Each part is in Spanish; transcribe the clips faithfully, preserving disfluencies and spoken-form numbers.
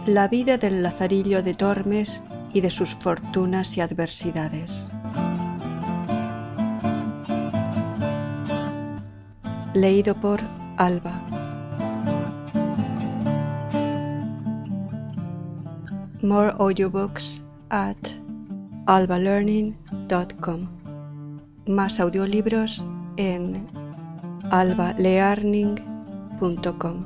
La vida del Lazarillo de Tormes y de sus fortunas y adversidades. Leído por Alba. More audiobooks at alba learning dot com. Más audiolibros en alba learning punto com.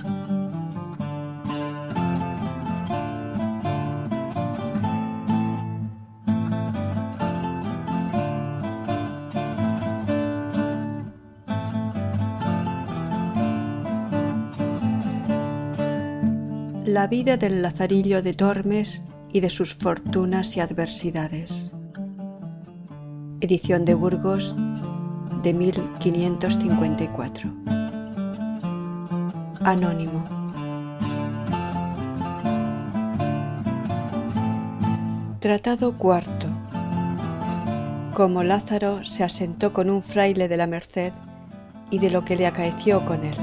La vida del Lazarillo de Tormes y de sus fortunas y adversidades. Edición de Burgos de mil quinientos cincuenta y cuatro. Anónimo. Tratado cuarto. Cómo Lázaro se asentó con un fraile de la Merced y de lo que le acaeció con él.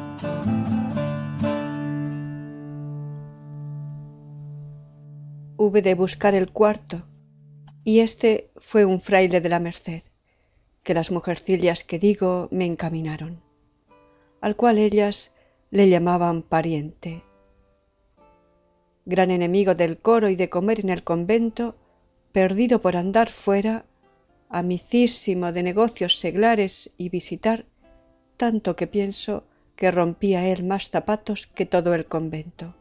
Hube de buscar el cuarto, y este fue un fraile de la Merced, que las mujercillas que digo me encaminaron, al cual ellas le llamaban pariente. Gran enemigo del coro y de comer en el convento, perdido por andar fuera, amicísimo de negocios seglares y visitar, tanto que pienso que rompía él más zapatos que todo el convento.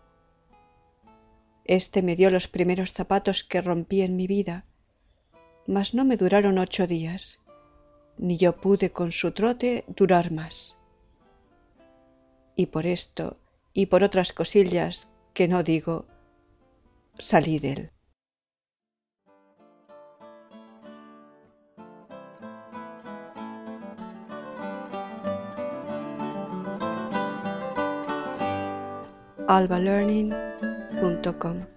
Este me dio los primeros zapatos que rompí en mi vida, mas no me duraron ocho días, ni yo pude con su trote durar más. Y por esto, y por otras cosillas que no digo, salí de él. alba learning punto com.